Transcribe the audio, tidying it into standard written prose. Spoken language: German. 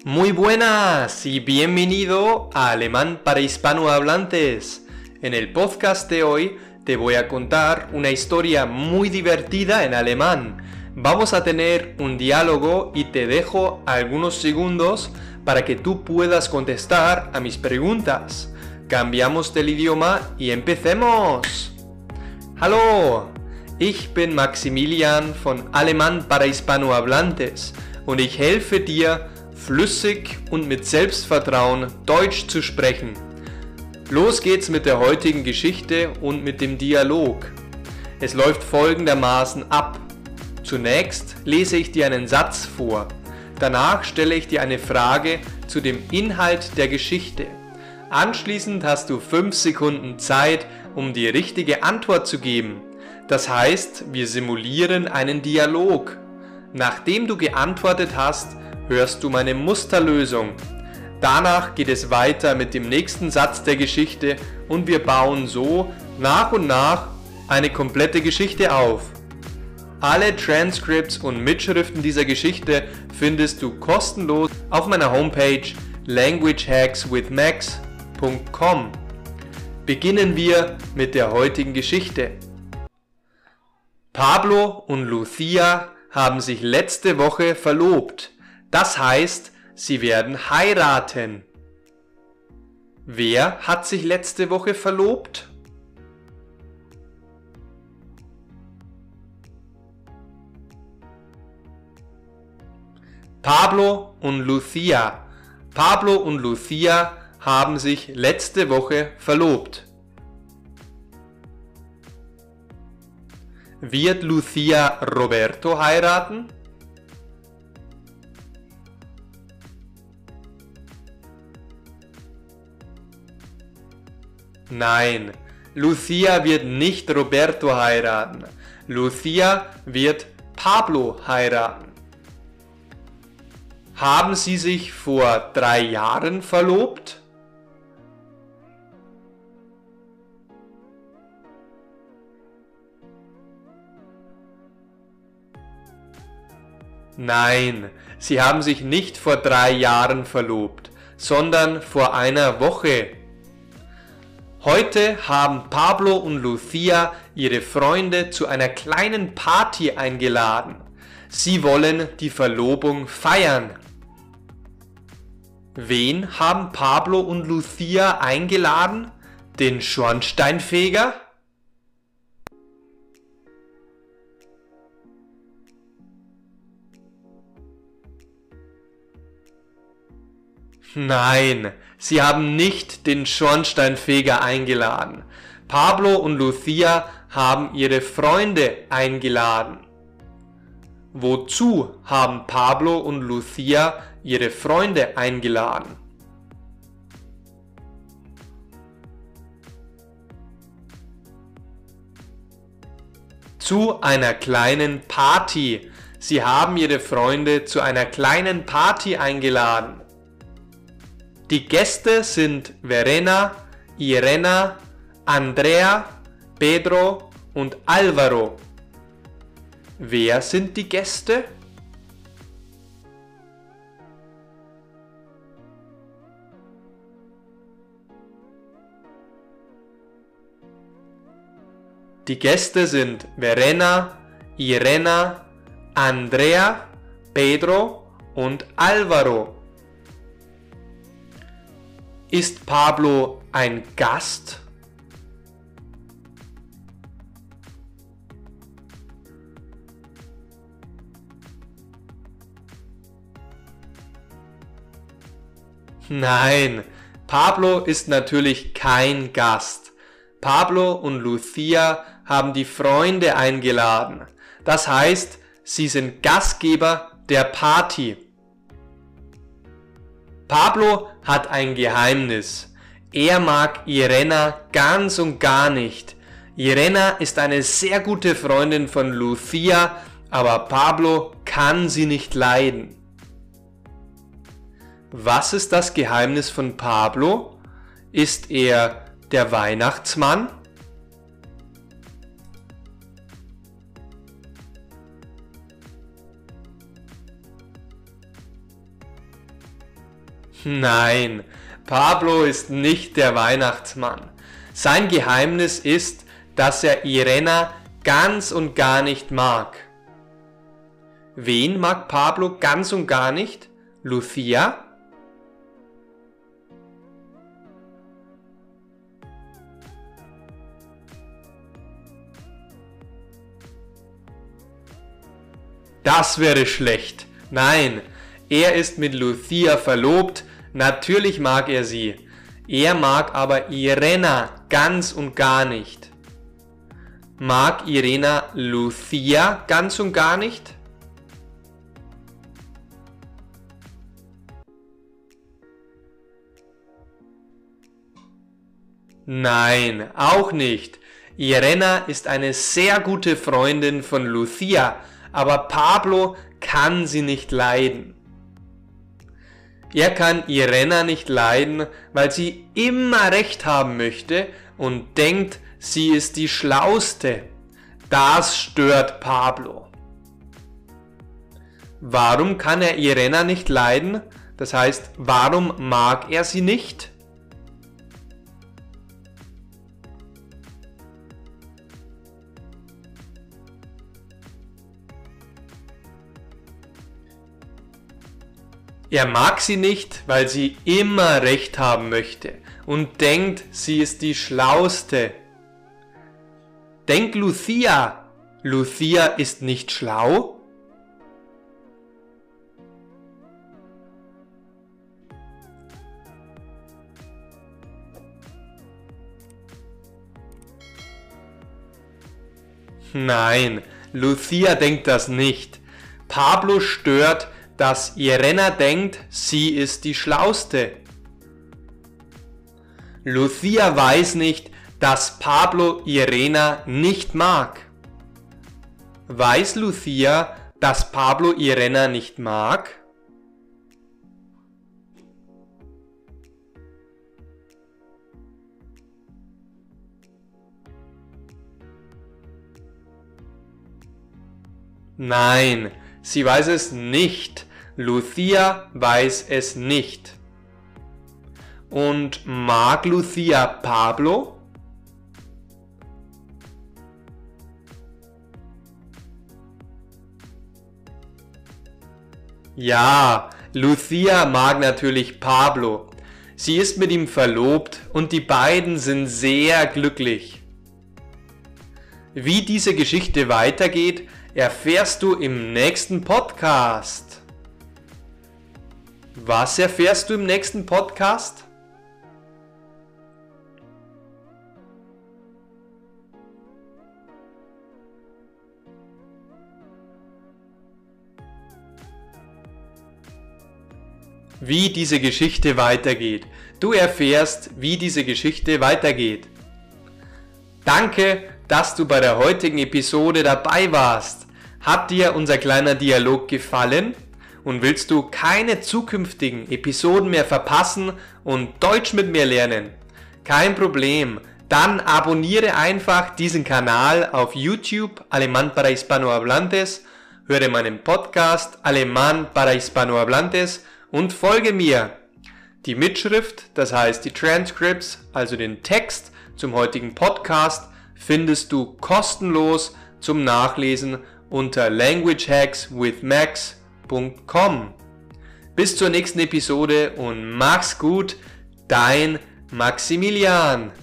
Muy buenas y bienvenido a Alemán para hispanohablantes. En el podcast de hoy te voy a contar una historia muy divertida en alemán. Vamos a tener un diálogo y te dejo algunos segundos para que tú puedas contestar a mis preguntas. Cambiamos del idioma y empecemos. Hallo, ich bin Maximilian von Alemán para hispanohablantes und ich helfe dir, flüssig und mit Selbstvertrauen Deutsch zu sprechen. Los geht's mit der heutigen Geschichte und mit dem Dialog. Es läuft folgendermaßen ab. Zunächst lese ich dir einen Satz vor. Danach stelle ich dir eine Frage zu dem Inhalt der Geschichte. Anschließend hast du 5 Sekunden Zeit, um die richtige Antwort zu geben. Das heißt, wir simulieren einen Dialog. Nachdem du geantwortet hast, hörst du meine Musterlösung. Danach geht es weiter mit dem nächsten Satz der Geschichte und wir bauen so nach und nach eine komplette Geschichte auf. Alle Transcripts und Mitschriften dieser Geschichte findest du kostenlos auf meiner Homepage languagehackswithmax.com. Beginnen wir mit der heutigen Geschichte. Pablo und Lucia haben sich letzte Woche verlobt. Das heißt, sie werden heiraten. Wer hat sich letzte Woche verlobt? Pablo und Lucia. Pablo und Lucia haben sich letzte Woche verlobt. Wird Lucia Roberto heiraten? Nein, Lucia wird nicht Roberto heiraten. Lucia wird Pablo heiraten. Haben sie sich vor 3 Jahren verlobt? Nein, sie haben sich nicht vor 3 Jahren verlobt, sondern vor einer Woche. Heute haben Pablo und Lucia ihre Freunde zu einer kleinen Party eingeladen. Sie wollen die Verlobung feiern. Wen haben Pablo und Lucia eingeladen? Den Schornsteinfeger? Nein, sie haben nicht den Schornsteinfeger eingeladen. Pablo und Lucia haben ihre Freunde eingeladen. Wozu haben Pablo und Lucia ihre Freunde eingeladen? Zu einer kleinen Party. Sie haben ihre Freunde zu einer kleinen Party eingeladen. Die Gäste sind Verena, Irena, Andrea, Pedro und Alvaro. Wer sind die Gäste? Die Gäste sind Verena, Irena, Andrea, Pedro und Alvaro. Ist Pablo ein Gast? Nein, Pablo ist natürlich kein Gast. Pablo und Lucia haben die Freunde eingeladen. Das heißt, sie sind Gastgeber der Party. Pablo hat ein Geheimnis. Er mag Irena ganz und gar nicht. Irena ist eine sehr gute Freundin von Lucia, aber Pablo kann sie nicht leiden. Was ist das Geheimnis von Pablo? Ist er der Weihnachtsmann? Nein, Pablo ist nicht der Weihnachtsmann. Sein Geheimnis ist, dass er Irena ganz und gar nicht mag. Wen mag Pablo ganz und gar nicht? Lucia? Das wäre schlecht. Nein, er ist mit Lucia verlobt, natürlich mag er sie. Er mag aber Irena ganz und gar nicht. Mag Irena Lucia ganz und gar nicht? Nein, auch nicht. Irena ist eine sehr gute Freundin von Lucia, aber Pablo kann sie nicht leiden. Er kann Irena nicht leiden, weil sie immer recht haben möchte und denkt, sie ist die Schlauste. Das stört Pablo. Warum kann er Irena nicht leiden? Das heißt, warum mag er sie nicht? Er mag sie nicht, weil sie immer recht haben möchte und denkt, sie ist die Schlauste. Denkt Lucia, Lucia ist nicht schlau? Nein, Lucia denkt das nicht. Pablo stört, dass Irena denkt, sie ist die Schlauste. Lucia weiß nicht, dass Pablo Irena nicht mag. Weiß Lucia, dass Pablo Irena nicht mag? Nein, sie weiß es nicht. Lucia weiß es nicht. Und mag Lucia Pablo? Ja, Lucia mag natürlich Pablo. Sie ist mit ihm verlobt und die beiden sind sehr glücklich. Wie diese Geschichte weitergeht, erfährst du im nächsten Podcast. Was erfährst du im nächsten Podcast? Wie diese Geschichte weitergeht. Du erfährst, wie diese Geschichte weitergeht. Danke, dass du bei der heutigen Episode dabei warst. Hat dir unser kleiner Dialog gefallen? Und willst du keine zukünftigen Episoden mehr verpassen und Deutsch mit mir lernen? Kein Problem, dann abonniere einfach diesen Kanal auf YouTube Alemán para Hispanohablantes, höre meinen Podcast Alemán para Hispanohablantes und folge mir. Die Mitschrift, das heißt die Transcripts, also den Text zum heutigen Podcast, findest du kostenlos zum Nachlesen unter languagehackswithmax.com. Bis zur nächsten Episode und mach's gut, dein Maximilian.